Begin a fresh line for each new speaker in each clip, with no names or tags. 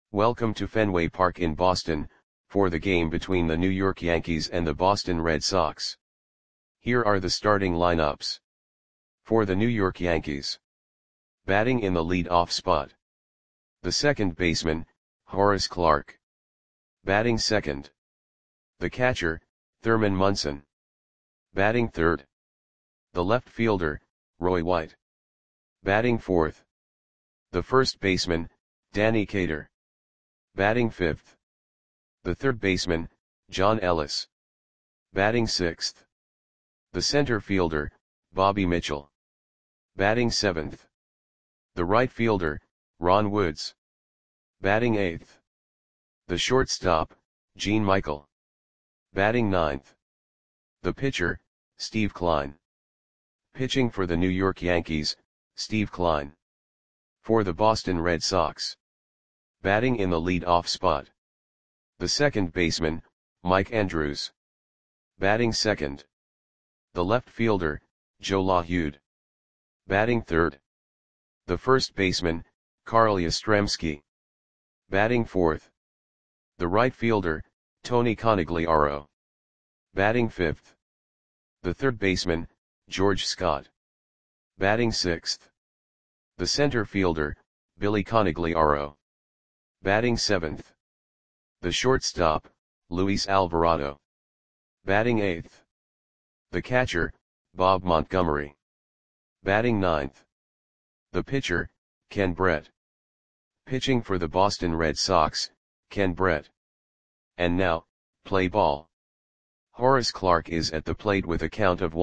Welcome to Fenway Park in Boston, for the game between the New York Yankees and the Boston Red Sox. Here are the starting lineups. For the New York Yankees. Batting in the lead-off spot. The second baseman, Horace Clarke. Batting second. The catcher, Thurman Munson. Batting third. The left fielder, Roy White. Batting fourth. The first baseman, Danny Kater. Batting fifth. The third baseman, John Ellis. Batting sixth. The center fielder, Bobby Mitchell. Batting seventh. The right fielder, Ron Woods. Batting eighth. The shortstop, Gene Michael. Batting ninth. The pitcher, Steve Kline. Pitching for the New York Yankees, Steve Kline. For the Boston Red Sox. Batting in the lead-off spot. The second baseman, Mike Andrews. Batting second. The left fielder, Joe LaHeude. Batting third. The first baseman, Carl Yastrzemski. Batting fourth. The right fielder, Tony Conigliaro. Batting fifth. The third baseman, George Scott. Batting sixth. The center fielder, Billy Conigliaro. Batting seventh. The shortstop, Luis Alvarado. Batting eighth. The catcher, Bob Montgomery. Batting ninth. The pitcher, Ken Brett. Pitching for the Boston Red Sox, Ken Brett. And now, play ball. Horace Clarke is at the plate with a count of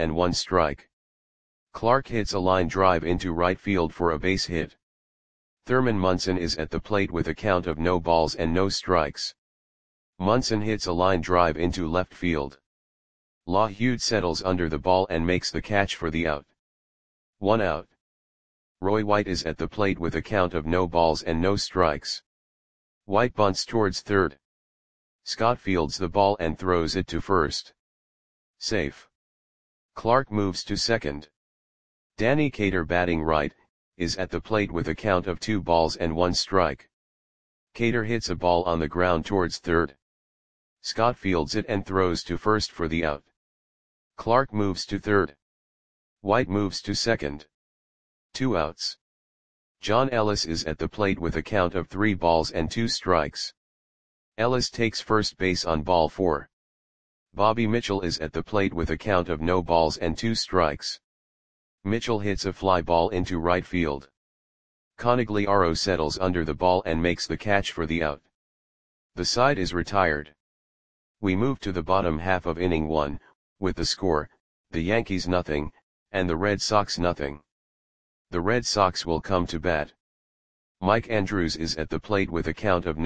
1-1 Clarke hits a line drive into right field for a base hit. Thurman Munson is at the plate with a count of 0-0. Munson hits a line drive into left field. LaHeude settles under the ball and makes the catch for the out. 1 out. Roy White is at the plate with a count of 0-0. White bunts towards third. Scott fields the ball and throws it to first. Safe. Clarke moves to second. Danny Kater, batting right, is at the plate with a count of 2-1. Kater hits a ball on the ground towards third. Scott fields it and throws to first for the out. Clarke moves to third. White moves to second. 2 outs. John Ellis is at the plate with a count of 3-2. Ellis takes first base on ball 4. Bobby Mitchell is at the plate with a count of 0-2. Mitchell hits a fly ball into right field. Conigliaro settles under the ball and makes the catch for the out. The side is retired. We move to the bottom half of inning 1, with the score, the Yankees 0, and the Red Sox 0. The Red Sox will come to bat. Mike Andrews is at the plate with a count of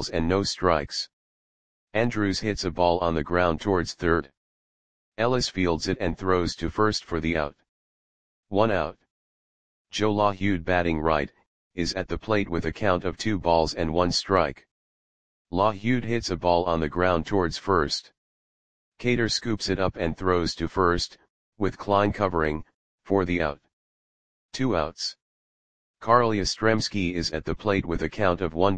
0-0. Andrews hits a ball on the ground towards third. Ellis fields it and throws to first for the out. 1 out. Joe LaHeude, batting right, is at the plate with a count of 2-1. LaHeude hits a ball on the ground towards first. Kater scoops it up and throws to first, with Kline covering, for the out. 2 outs. Carl Yastrzemski is at the plate with a count of 1-1.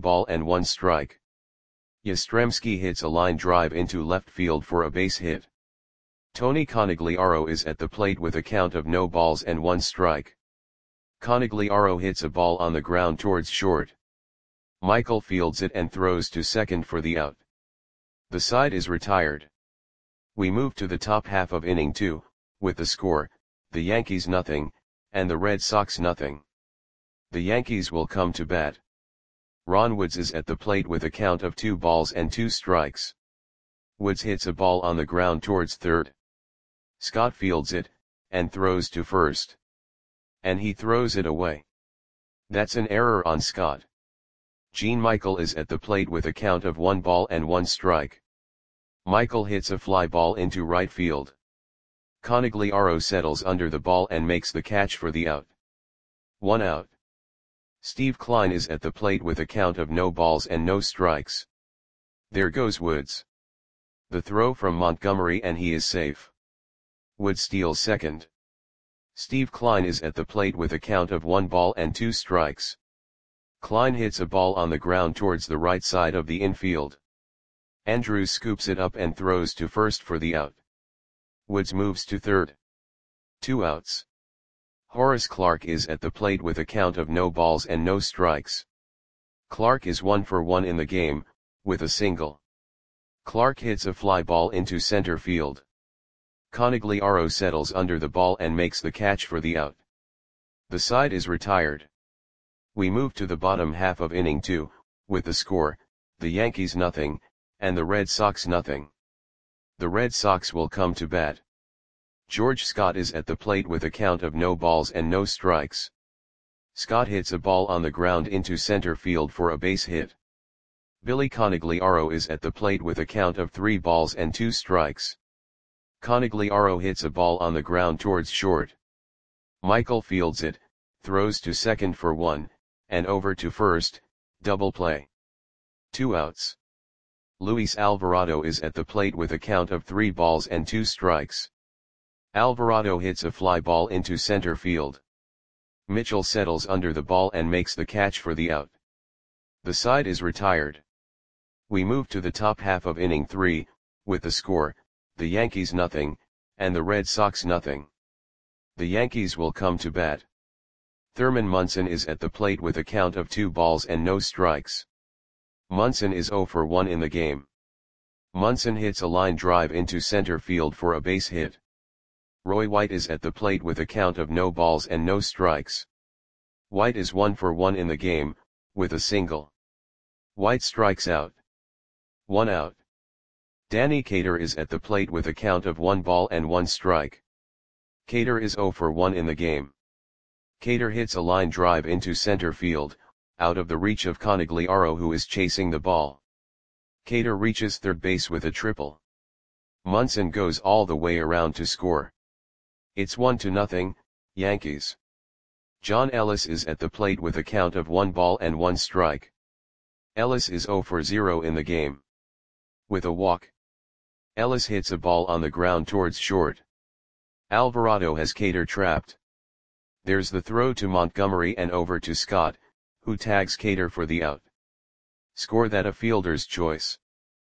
Yastrzemski hits a line drive into left field for a base hit. Tony Conigliaro is at the plate with a count of 0-1. Conigliaro hits a ball on the ground towards short. Michael fields it and throws to second for the out. The side is retired. We move to the top half of inning 2, with the score, the Yankees 0, and the Red Sox 0. The Yankees will come to bat. Ron Woods is at the plate with a count of 2-2. Woods hits a ball on the ground towards third. Scott fields it, and throws to first. And he throws it away. That's an error on Scott. Gene Michael is at the plate with a count of 1-1. Michael hits a fly ball into right field. Conigliaro settles under the ball and makes the catch for the out. 1 out. Steve Kline is at the plate with a count of 0-0. There goes Woods. The throw from Montgomery and he is safe. Woods steals second. Steve Kline is at the plate with a count of 1-2. Klein hits a ball on the ground towards the right side of the infield. Andrews scoops it up and throws to first for the out. Woods moves to third. 2 outs. Horace Clarke is at the plate with a count of no balls and no strikes. Clarke is 1 for 1 in the game, with a single. Clarke hits a fly ball into center field. Conigliaro settles under the ball and makes the catch for the out. The side is retired. We move to the bottom half of inning 2, with the score, the Yankees nothing, and the Red Sox nothing. The Red Sox will come to bat. George Scott is at the plate with a count of no balls and no strikes. Scott hits a ball on the ground into center field for a base hit. Billy Conigliaro is at the plate with a count of 3 balls and 2 strikes. Conigliaro hits a ball on the ground towards short. Michael fields it, throws to second for 1, and over to first, double play. 2 outs. Luis Alvarado is at the plate with a count of 3 balls and 2 strikes. Alvarado hits a fly ball into center field. Mitchell settles under the ball and makes the catch for the out. The side is retired. We move to the top half of inning 3, with the score, the Yankees nothing, and the Red Sox nothing. The Yankees will come to bat. Thurman Munson is at the plate with a count of 2 balls and no strikes. Munson is 0 for 1 in the game. Munson hits a line drive into center field for a base hit. Roy White is at the plate with a count of no balls and no strikes. White is 1 for 1 in the game, with a single. White strikes out. 1 out. Danny Cater is at the plate with a count of 1 ball and 1 strike. Cater is 0 for 1 in the game. Cater hits a line drive into center field, out of the reach of Conigliaro who is chasing the ball. Cater reaches third base with a triple. Munson goes all the way around to score. It's 1-0, Yankees. John Ellis is at the plate with a count of 1 ball and 1 strike. Ellis is 0 for 0 in the game. With a walk. Ellis hits a ball on the ground towards short. Alvarado has Cater trapped. There's the throw to Montgomery and over to Scott, who tags Cater for the out. Score that a fielder's choice.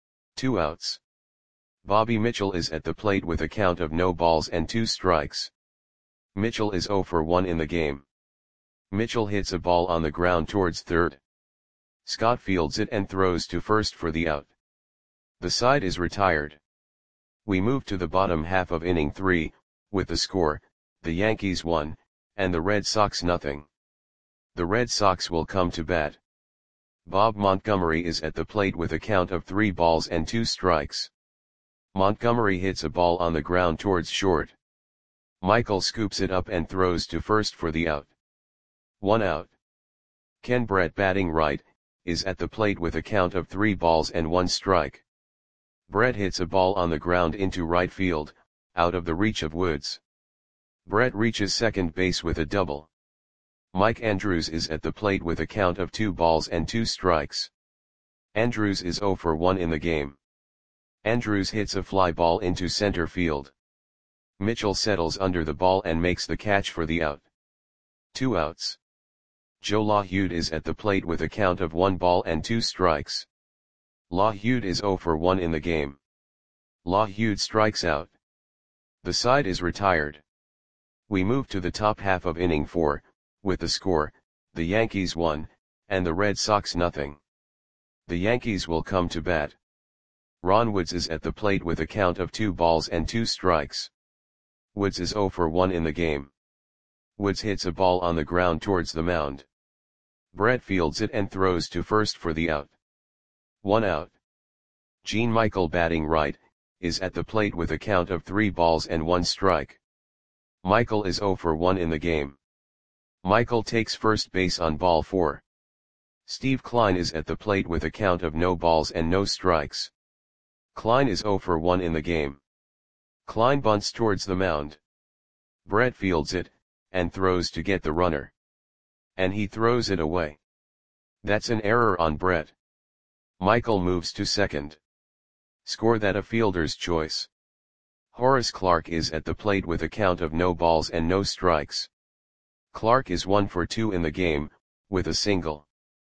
2 outs. Bobby Mitchell is at the plate with a count of no balls and 2 strikes. Mitchell is 0 for 1 in the game. Mitchell hits a ball on the ground towards third. Scott fields it and throws to first for the out. The side is retired. We move to the bottom half of inning 3, with the score, the Yankees 1, and the Red Sox nothing. The Red Sox will come to bat. Bob Montgomery is at the plate with a count of 3 balls and 2 strikes. Montgomery hits a ball on the ground towards short. Michael scoops it up and throws to first for the out. 1 out. Ken Brett, batting right, is at the plate with a count of 3 balls and 1 strike. Brett hits a ball on the ground into right field, out of the reach of Woods. Brett reaches second base with a double. Mike Andrews is at the plate with a count of 2 balls and 2 strikes. Andrews is 0 for 1 in the game. Andrews hits a fly ball into center field. Mitchell settles under the ball and makes the catch for the out. 2 outs. Joe LaHude is at the plate with a count of 1 ball and 2 strikes. LaHude is 0 for 1 in the game. LaHude strikes out. The side is retired. We move to the top half of inning 4, with the score, the Yankees 1, and the Red Sox nothing. The Yankees will come to bat. Ron Woods is at the plate with a count of 2 balls and 2 strikes. Woods is 0 for 1 in the game. Woods hits a ball on the ground towards the mound. Brett fields it and throws to first for the out. 1 out. Gene Michael, batting right, is at the plate with a count of 3 balls and 1 strike. Michael is 0 for 1 in the game. Michael takes first base on ball 4. Steve Klein is at the plate with a count of no balls and no strikes. Klein is 0 for 1 in the game. Klein bunts towards the mound. Brett fields it, and throws to get the runner. And he throws it away. That's an error on Brett. Michael moves to second. Score that a fielder's choice. Horace Clarke is at the plate with a count of no balls and no strikes. Clarke is 1 for 2 in the game, with a single.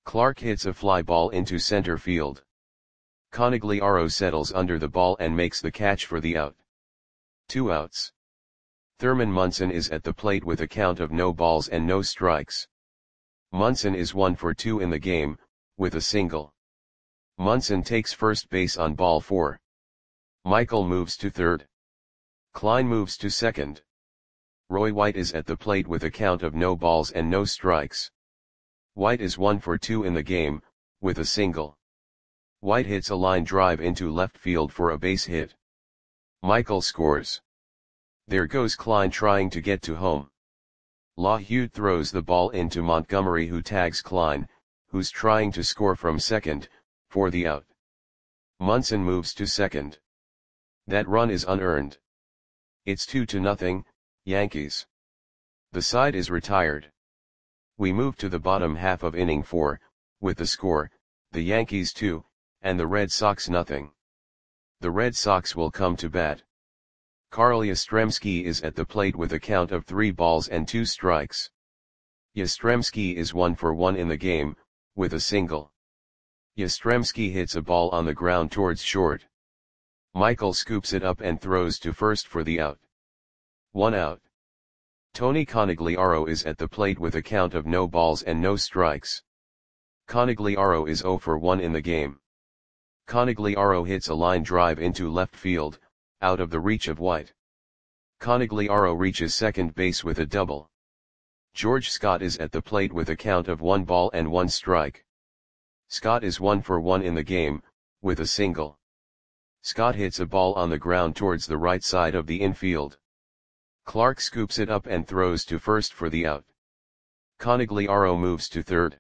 Clark hits a fly ball into center field. Conigliaro settles under the ball and makes the catch for the out. 2 outs. Thurman Munson is at the plate with a count of no balls and no strikes. Munson is 1 for 2 in the game, with a single. Munson takes first base on ball 4. Michael moves to third. Klein moves to second. Roy White is at the plate with a count of no balls and no strikes. White is 1 for 2 in the game, with a single. White hits a line drive into left field for a base hit. Michael scores. There goes Klein trying to get to home. LaHute throws the ball into Montgomery, who tags Klein, who's trying to score from second, for the out. Munson moves to second. That run is unearned. It's 2-0, Yankees. The side is retired. We move to the bottom half of inning 4, with the score, the Yankees 2, and the Red Sox nothing. The Red Sox will come to bat. Carl Yastrzemski is at the plate with a count of 3 balls and 2 strikes. Yastrzemski is 1 for 1 in the game, with a single. Yastrzemski hits a ball on the ground towards short. Michael scoops it up and throws to first for the out. 1 out. Tony Conigliaro is at the plate with a count of no balls and no strikes. Conigliaro is 0 for 1 in the game. Conigliaro hits a line drive into left field, out of the reach of White. Conigliaro reaches second base with a double. George Scott is at the plate with a count of 1 ball and 1 strike. Scott is 1 for 1 in the game, with a single. Scott hits a ball on the ground towards the right side of the infield. Clark scoops it up and throws to first for the out. Conigliaro moves to third.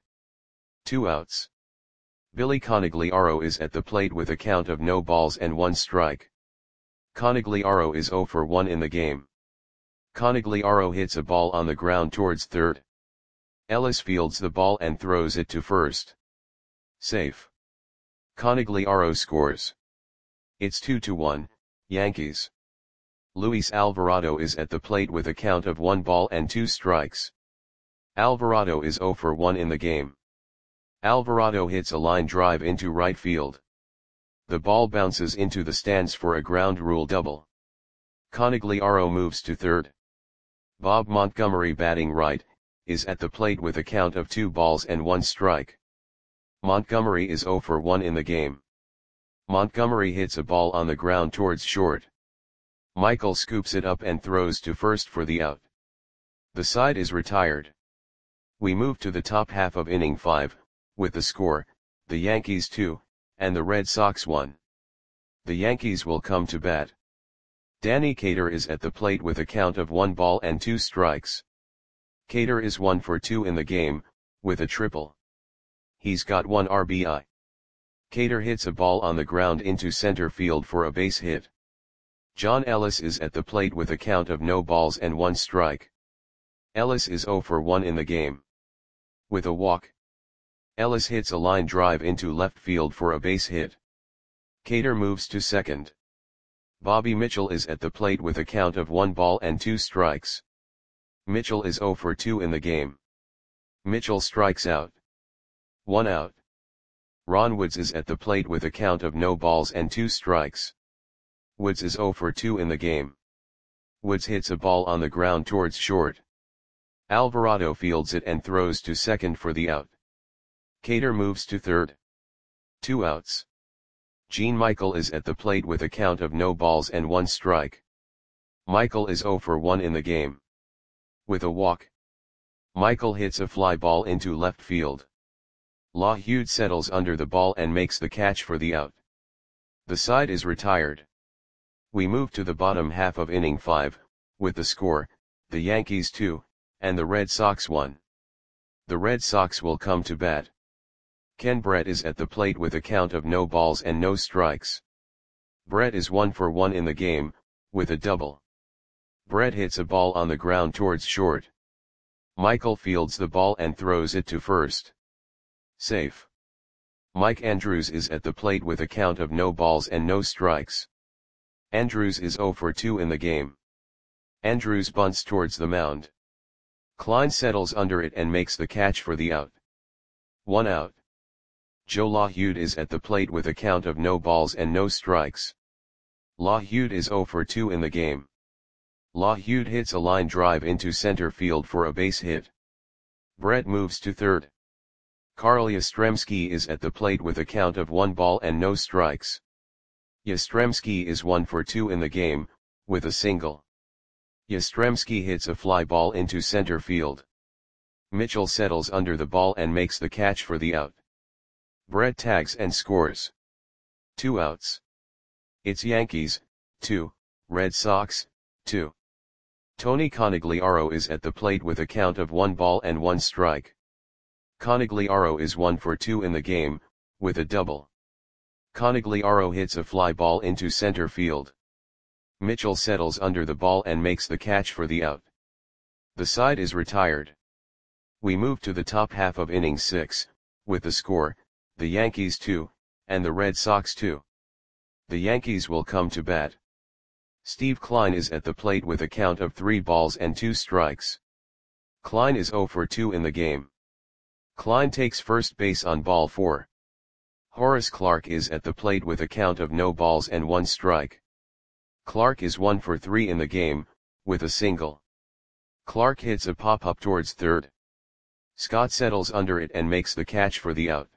2 outs. Billy Conigliaro is at the plate with a count of no balls and 1 strike. Conigliaro is 0 for 1 in the game. Conigliaro hits a ball on the ground towards third. Ellis fields the ball and throws it to first. Safe. Conigliaro scores. It's 2-1, Yankees. Luis Alvarado is at the plate with a count of 1 ball and 2 strikes. Alvarado is 0 for 1 in the game. Alvarado hits a line drive into right field. The ball bounces into the stands for a ground rule double. Conigliaro moves to third. Bob Montgomery, batting right, is at the plate with a count of 2 balls and 1 strike. Montgomery is 0 for 1 in the game. Montgomery hits a ball on the ground towards short. Michael scoops it up and throws to first for the out. The side is retired. We move to the top half of inning 5, with the score, the Yankees 2, and the Red Sox 1. The Yankees will come to bat. Danny Cater is at the plate with a count of 1 ball and 2 strikes. Cater is 1 for 2 in the game, with a triple. He's got 1 RBI. Cater hits a ball on the ground into center field for a base hit. John Ellis is at the plate with a count of no balls and 1 strike. Ellis is 0 for 1 in the game. With a walk. Ellis hits a line drive into left field for a base hit. Cater moves to second. Bobby Mitchell is at the plate with a count of 1 ball and 2 strikes. Mitchell is 0 for 2 in the game. Mitchell strikes out. 1 out. Ron Woods is at the plate with a count of no balls and 2 strikes. Woods is 0 for 2 in the game. Woods hits a ball on the ground towards short. Alvarado fields it and throws to second for the out. Cater moves to third. 2 outs. Gene Michael is at the plate with a count of no balls and 1 strike. Michael is 0 for 1 in the game. With a walk. Michael hits a fly ball into left field. LaHute settles under the ball and makes the catch for the out. The side is retired. We move to the bottom half of inning 5, with the score, the Yankees 2, and the Red Sox 1. The Red Sox will come to bat. Ken Brett is at the plate with a count of no balls and no strikes. Brett is 1 for 1 in the game, with a double. Brett hits a ball on the ground towards short. Michael fields the ball and throws it to first. Safe. Mike Andrews is at the plate with a count of no balls and no strikes. Andrews is 0 for 2 in the game. Andrews bunts towards the mound. Klein settles under it and makes the catch for the out. 1 out. Joe LaHude is at the plate with a count of no balls and no strikes. LaHude is 0 for 2 in the game. LaHude hits a line drive into center field for a base hit. Brett moves to third. Carl Yastrzemski is at the plate with a count of 1 ball and no strikes. Yastrzemski is 1 for 2 in the game, with a single. Yastrzemski hits a fly ball into center field. Mitchell settles under the ball and makes the catch for the out. Brett tags and scores. 2 outs. It's Yankees, 2, Red Sox, 2. Tony Conigliaro is at the plate with a count of 1 ball and 1 strike. Conigliaro is 1 for 2 in the game, with a double. Conigliaro hits a fly ball into center field. Mitchell settles under the ball and makes the catch for the out. The side is retired. We move to the top half of inning 6, with the score, the Yankees 2, and the Red Sox 2. The Yankees will come to bat. Steve Klein is at the plate with a count of 3 balls and 2 strikes. Klein is 0 for 2 in the game. Klein takes first base on ball 4. Horace Clarke is at the plate with a count of no balls and 1 strike. Clarke is 1 for 3 in the game, with a single. Clarke hits a pop-up towards third. Scott settles under it and makes the catch for the out.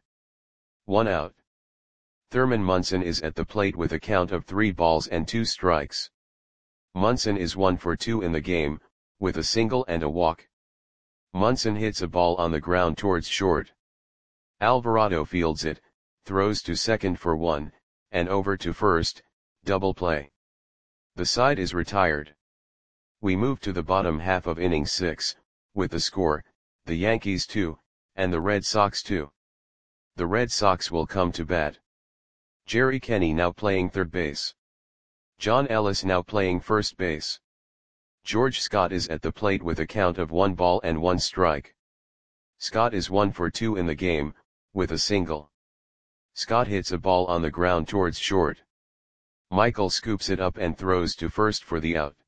1 out. Thurman Munson is at the plate with a count of 3 balls and 2 strikes. Munson is 1 for 2 in the game, with a single and a walk. Munson hits a ball on the ground towards short. Alvarado fields it, throws to second for 1, and over to first, double play. The side is retired. We move to the bottom half of inning 6, with the score, the Yankees 2, and the Red Sox 2. The Red Sox will come to bat. Jerry Kenney now playing third base. John Ellis now playing first base. George Scott is at the plate with a count of 1 ball and 1 strike. Scott is 1 for 2 in the game, with a single. Scott hits a ball on the ground towards short. Michael scoops it up and throws to first for the out.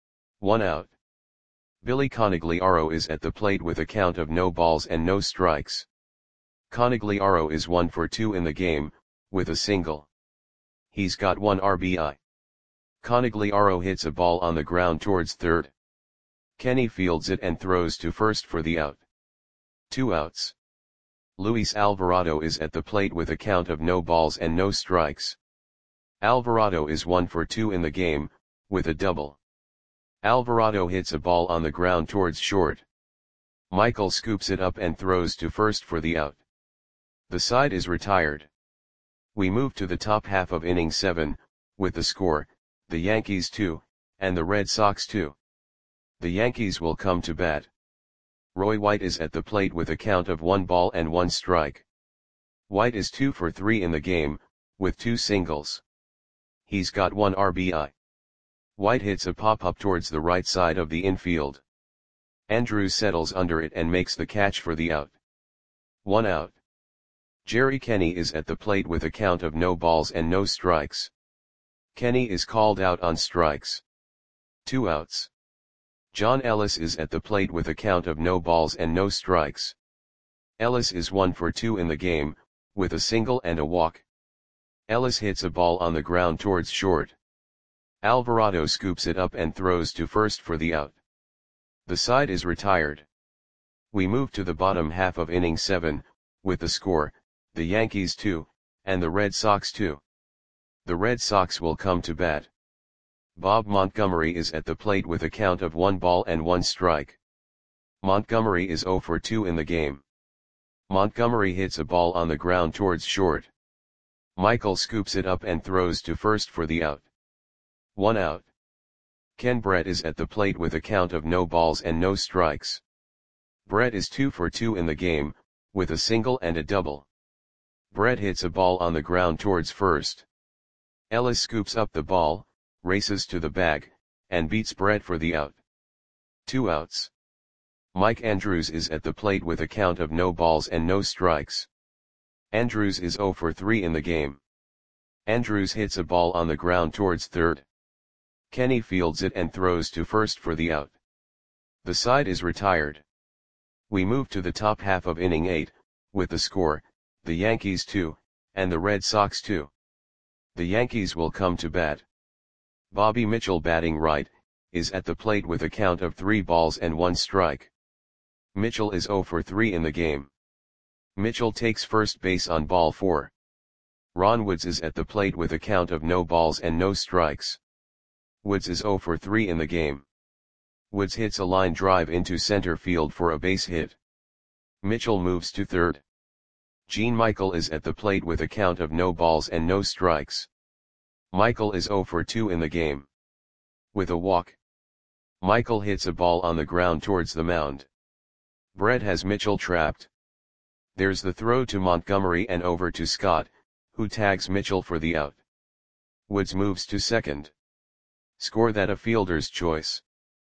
1 out. Billy Conigliaro is at the plate with a count of no balls and no strikes. Conigliaro is 1 for 2 in the game, with a single. He's got 1 RBI. Conigliaro hits a ball on the ground towards third. Kenney fields it and throws to first for the out. 2 outs. Luis Alvarado is at the plate with a count of no balls and no strikes. Alvarado is 1 for 2 in the game, with a double. Alvarado hits a ball on the ground towards short. Michael scoops it up and throws to first for the out. The side is retired. We move to the top half of inning 7, with the score, the Yankees 2, and the Red Sox 2. The Yankees will come to bat. Roy White is at the plate with a count of 1 ball and 1 strike. White is 2 for 3 in the game, with 2 singles. He's got 1 RBI. White hits a pop-up towards the right side of the infield. Andrews settles under it and makes the catch for the out. 1 out. Jerry Kenney is at the plate with a count of no balls and no strikes. Kenney is called out on strikes. 2 outs. John Ellis is at the plate with a count of no balls and no strikes. Ellis is 1 for 2 in the game, with a single and a walk. Ellis hits a ball on the ground towards short. Alvarado scoops it up and throws to first for the out. The side is retired. We move to the bottom half of inning 7, with the score, the Yankees 2, and the Red Sox 2. The Red Sox will come to bat. Bob Montgomery is at the plate with a count of 1 ball and 1 strike. Montgomery is 0 for 2 in the game. Montgomery hits a ball on the ground towards short. Michael scoops it up and throws to first for the out. 1 out. Ken Brett is at the plate with a count of no balls and no strikes. Brett is 2 for 2 in the game, with a single and a double. Brett hits a ball on the ground towards first. Ellis scoops up the ball, races to the bag, and beats Brett for the out. 2 outs. Mike Andrews is at the plate with a count of no balls and no strikes. Andrews is 0 for 3 in the game. Andrews hits a ball on the ground towards third. Kenney fields it and throws to first for the out. The side is retired. We move to the top half of inning 8, with the score, the Yankees 2, and the Red Sox 2. The Yankees will come to bat. Bobby Mitchell, batting right, is at the plate with a count of 3 balls and 1 strike. Mitchell is 0 for 3 in the game. Mitchell takes first base on ball 4. Ron Woods is at the plate with a count of no balls and no strikes. Woods is 0 for 3 in the game. Woods hits a line drive into center field for a base hit. Mitchell moves to third. Gene Michael is at the plate with a count of no balls and no strikes. Michael is 0 for 2 in the game. With a walk, Michael hits a ball on the ground towards the mound. Brett has Mitchell trapped. There's the throw to Montgomery and over to Scott, who tags Mitchell for the out. Woods moves to second. Score that a fielder's choice.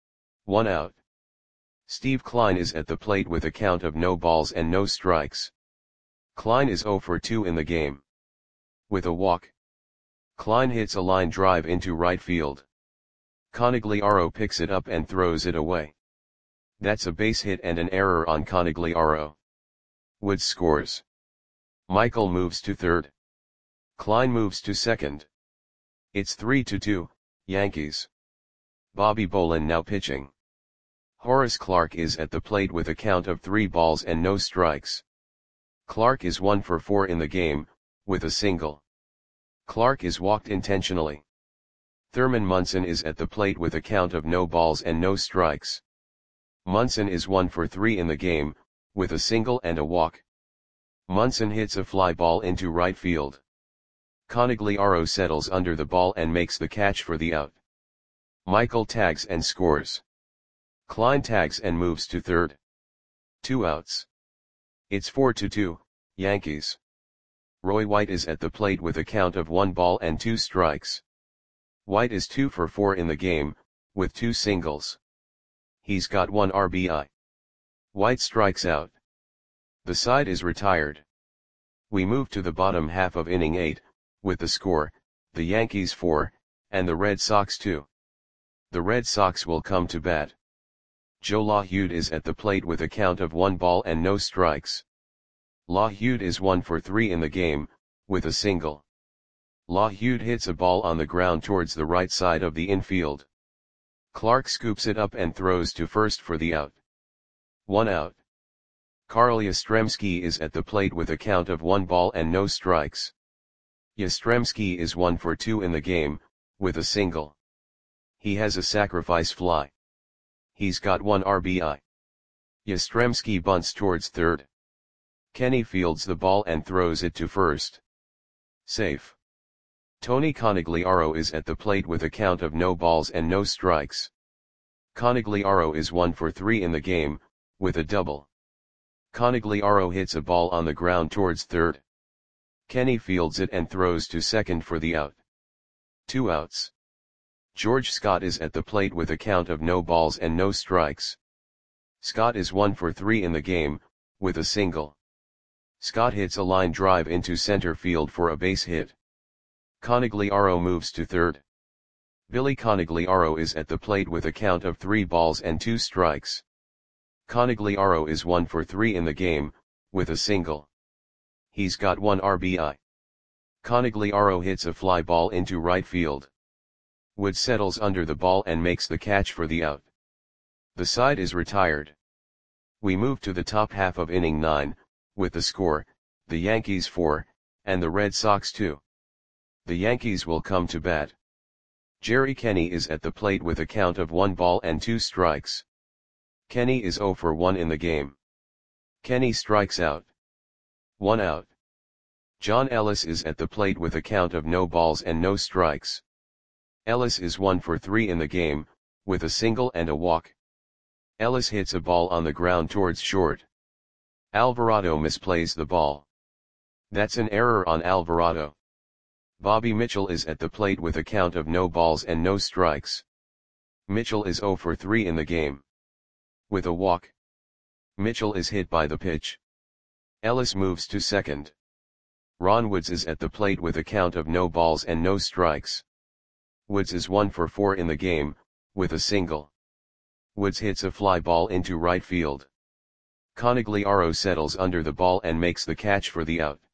1 out. Steve Klein is at the plate with a count of no balls and no strikes. Klein is 0 for 2 in the game. With a walk, Klein hits a line drive into right field. Conigliaro picks it up and throws it away. That's a base hit and an error on Conigliaro. Woods scores. Michael moves to third. Klein moves to second. It's 3-2, Yankees. Bobby Bolin now pitching. Horace Clarke is at the plate with a count of 3 balls and no strikes. Clarke is 1 for 4 in the game, with a single. Clarke is walked intentionally. Thurman Munson is at the plate with a count of no balls and no strikes. Munson is 1 for 3 in the game, with a single and a walk. Munson hits a fly ball into right field. Conigliaro settles under the ball and makes the catch for the out. Michael tags and scores. Klein tags and moves to third. 2 outs. It's 4-2, Yankees. Roy White is at the plate with a count of 1 ball and 2 strikes. White is 2 for 4 in the game, with 2 singles. He's got 1 RBI. White strikes out. The side is retired. We move to the bottom half of inning 8, with the score, the Yankees 4, and the Red Sox 2. The Red Sox will come to bat. Joe LaHude is at the plate with a count of 1 ball and no strikes. LaHude is 1 for 3 in the game, with a single. LaHude hits a ball on the ground towards the right side of the infield. Clarke scoops it up and throws to first for the out. 1 out. Carl Yastrzemski is at the plate with a count of 1 ball and no strikes. Yastrzemski is 1 for 2 in the game, with a single. He has a sacrifice fly. He's got 1 RBI. Yastrzemski bunts towards third. Kenny fields the ball and throws it to first. Safe. Tony Conigliaro is at the plate with a count of no balls and no strikes. Conigliaro is 1 for 3 in the game, with a double. Conigliaro hits a ball on the ground towards third. Kenny fields it and throws to second for the out. 2 outs. George Scott is at the plate with a count of no balls and no strikes. Scott is 1 for 3 in the game, with a single. Scott hits a line drive into center field for a base hit. Conigliaro moves to third. Billy Conigliaro is at the plate with a count of 3 balls and 2 strikes. Conigliaro is 1 for 3 in the game, with a single. He's got 1 RBI. Conigliaro hits a fly ball into right field. Woods settles under the ball and makes the catch for the out. The side is retired. We move to the top half of inning 9, with the score, the Yankees 4, and the Red Sox 2. The Yankees will come to bat. Jerry Kenny is at the plate with a count of 1 ball and 2 strikes. Kenny is 0 for 1 in the game. Kenny strikes out. 1 out. John Ellis is at the plate with a count of no balls and no strikes. Ellis is 1 for 3 in the game, with a single and a walk. Ellis hits a ball on the ground towards short. Alvarado misplays the ball. That's an error on Alvarado. Bobby Mitchell is at the plate with a count of no balls and no strikes. Mitchell is 0 for 3 in the game. With a walk, Mitchell is hit by the pitch. Ellis moves to second. Ron Woods is at the plate with a count of no balls and no strikes. Woods is 1 for 4 in the game, with a single. Woods hits a fly ball into right field. Conigliaro settles under the ball and makes the catch for the out.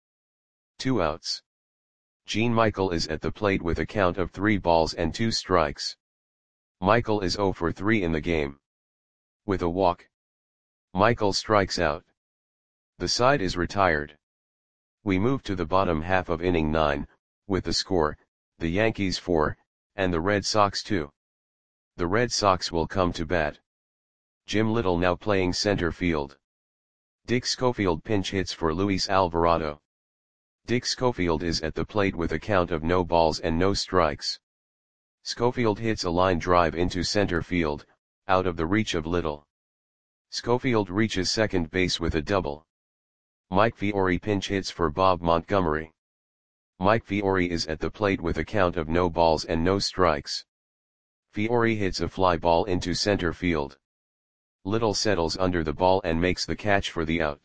2 outs. Jean Michael is at the plate with a count of 3 balls and 2 strikes. Michael is 0 for 3 in the game. With a walk, Michael strikes out. The side is retired. We move to the bottom half of inning 9, with the score, the Yankees 4, and the Red Sox 2. The Red Sox will come to bat. Jim Little now playing center field. Dick Schofield pinch hits for Luis Alvarado. Dick Schofield is at the plate with a count of no balls and no strikes. Schofield hits a line drive into center field, out of the reach of Little. Schofield reaches second base with a double. Mike Fiore pinch hits for Bob Montgomery. Mike Fiore is at the plate with a count of no balls and no strikes. Fiore hits a fly ball into center field. Little settles under the ball and makes the catch for the out.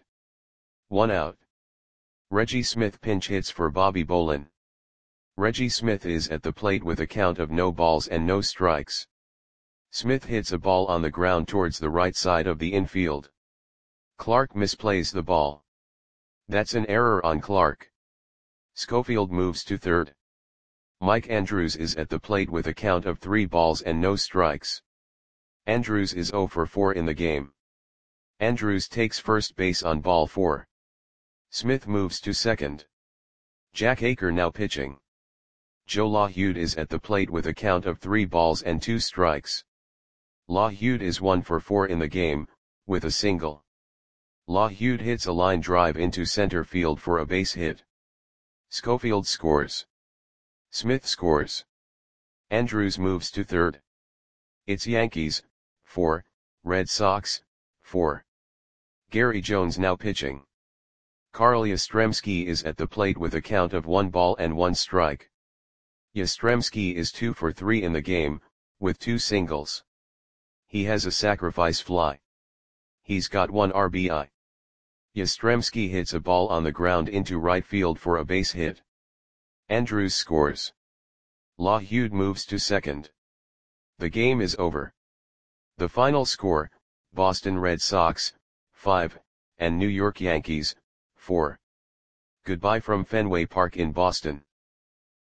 1 out. Reggie Smith pinch hits for Bobby Bolin. Reggie Smith is at the plate with a count of no balls and no strikes. Smith hits a ball on the ground towards the right side of the infield. Clark misplays the ball. That's an error on Clark. Schofield moves to third. Mike Andrews is at the plate with a count of 3 balls and no strikes. Andrews is 0 for 4 in the game. Andrews takes first base on ball 4. Smith moves to second. Jack Aker now pitching. Joe LaHude is at the plate with a count of 3 balls and 2 strikes. LaHude is 1 for 4 in the game, with a single. LaHude hits a line drive into center field for a base hit. Schofield scores. Smith scores. Andrews moves to third. It's Yankees, 4, Red Sox, 4. Gary Jones now pitching. Carl Yastrzemski is at the plate with a count of 1 ball and 1 strike. Yastrzemski is 2 for 3 in the game, with 2 singles. He has a sacrifice fly. He's got 1 RBI. Yastrzemski hits a ball on the ground into right field for a base hit. Andrews scores. LaHude moves to second. The game is over. The final score, Boston Red Sox, 5, and New York Yankees, 4. Goodbye from Fenway Park in Boston.